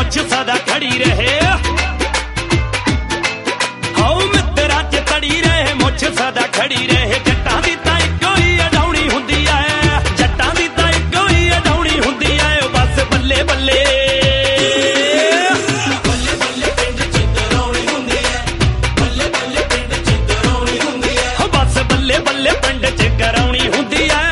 मुछ सदा खड़ी रहे। हाओ मित्रा च तड़ी रहे मुछ सदा खड़ी रहे। जट्टां दी तां इक्को ही अडाउणी हुंदी ऐ, जट्टां दी तां इक्को ही अडाउणी हुंदी ऐ। बस बल्ले बल्ले बल्ले पिंड च कराउणी हुंदी ऐ।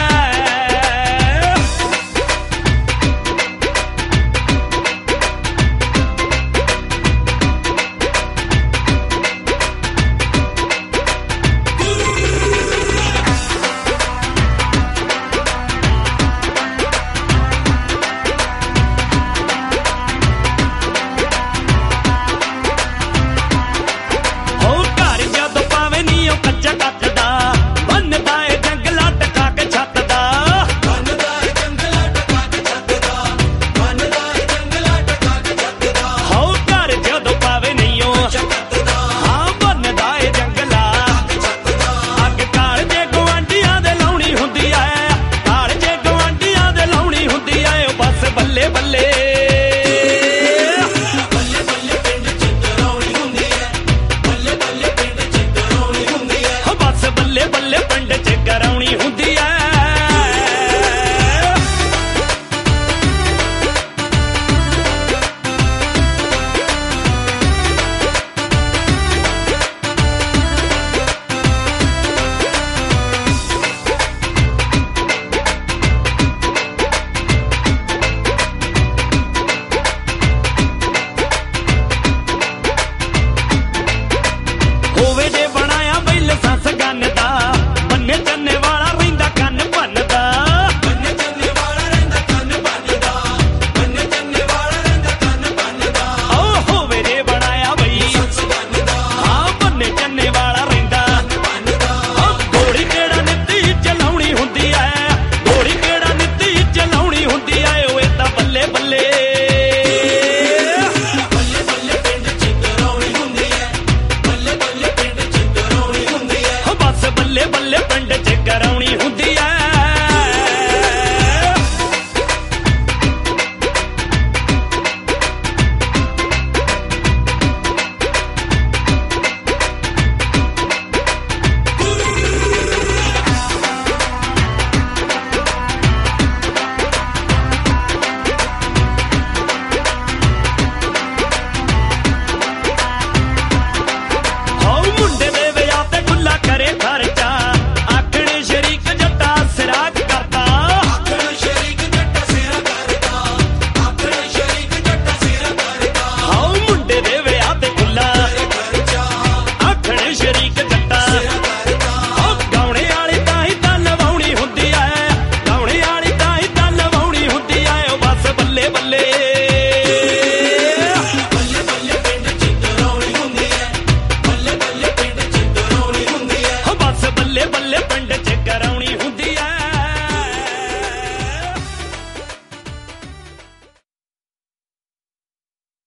बल्ले पिंड च कराउणी हुंदी ऐ। शरीक